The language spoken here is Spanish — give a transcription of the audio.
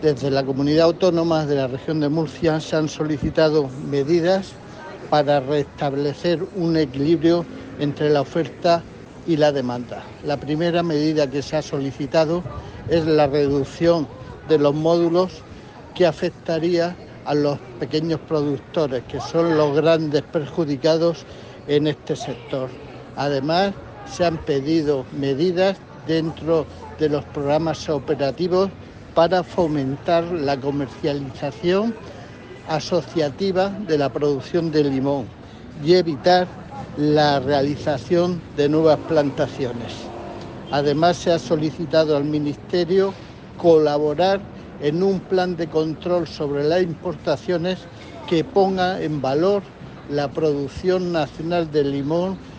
Desde la comunidad autónoma de la región de Murcia se han solicitado medidas para restablecer un equilibrio entre la oferta y la demanda. La primera medida que se ha solicitado es la reducción de los módulos, que afectaría a los pequeños productores, que son los grandes perjudicados en este sector. Además, se han pedido medidas dentro de los programas operativos para fomentar la comercialización asociativa de la producción de limón y evitar la realización de nuevas plantaciones. Además, se ha solicitado al Ministerio colaborar en un plan de control sobre las importaciones que ponga en valor la producción nacional de limón